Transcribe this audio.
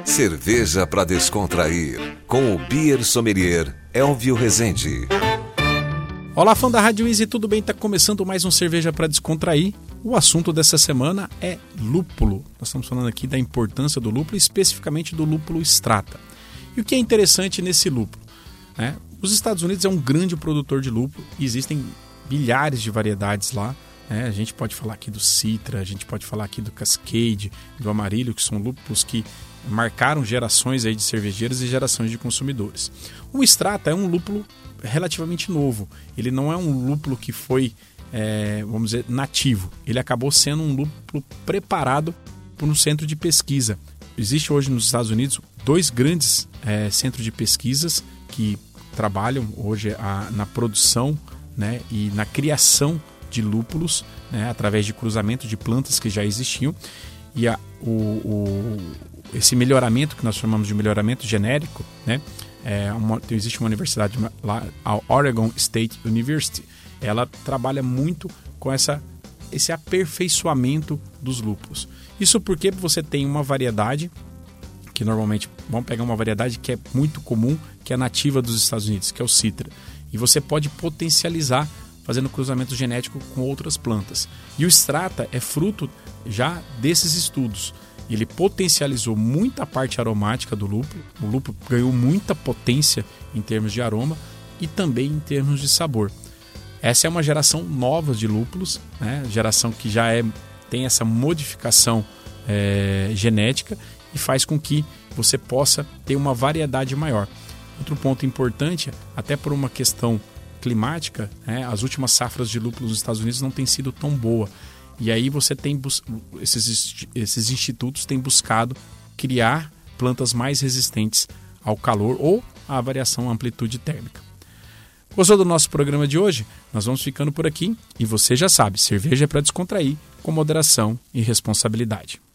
Cerveja para descontrair, com o Beer Sommelier Elvio Rezende. Olá, fã da Rádio Easy, tudo bem? Está começando mais um Cerveja para Descontrair. O assunto dessa semana é lúpulo. Nós estamos falando aqui da importância do lúpulo, especificamente do lúpulo Strata. E o que é interessante nesse lúpulo? Os Estados Unidos é um grande produtor de lúpulo e existem milhares de variedades lá. A gente pode falar aqui do Citra, a gente pode falar aqui do Cascade, do Amarillo, que são lúpulos que marcaram gerações aí de cervejeiros e gerações de consumidores. O Strata é um lúpulo relativamente novo. Ele não é um lúpulo que foi, vamos dizer, nativo. Ele acabou sendo um lúpulo preparado por um centro de pesquisa. Existe hoje nos Estados Unidos dois grandes centros de pesquisas que trabalham hoje na produção, e na criação de lúpulos, através de cruzamento de plantas que já existiam. E esse melhoramento, que nós chamamos de melhoramento genérico, existe uma universidade lá, a Oregon State University. Ela trabalha muito com esse aperfeiçoamento dos lúpulos. Isso porque você tem uma variedade que normalmente, vamos pegar uma variedade que é muito comum, que é nativa dos Estados Unidos, que é o Citra. E você pode potencializar fazendo cruzamento genético com outras plantas. E o Strata é fruto já desses estudos. Ele potencializou muita parte aromática do lúpulo. O lúpulo ganhou muita potência em termos de aroma e também em termos de sabor. Essa é uma geração nova de lúpulos, geração que já tem essa modificação genética e faz com que você possa ter uma variedade maior. Outro ponto importante, até por uma questão climática, as últimas safras de lúpulos nos Estados Unidos não têm sido tão boa. E aí você tem esses institutos têm buscado criar plantas mais resistentes ao calor ou à variação amplitude térmica. Gostou do nosso programa de hoje? Nós vamos ficando por aqui e você já sabe, cerveja é para descontrair com moderação e responsabilidade.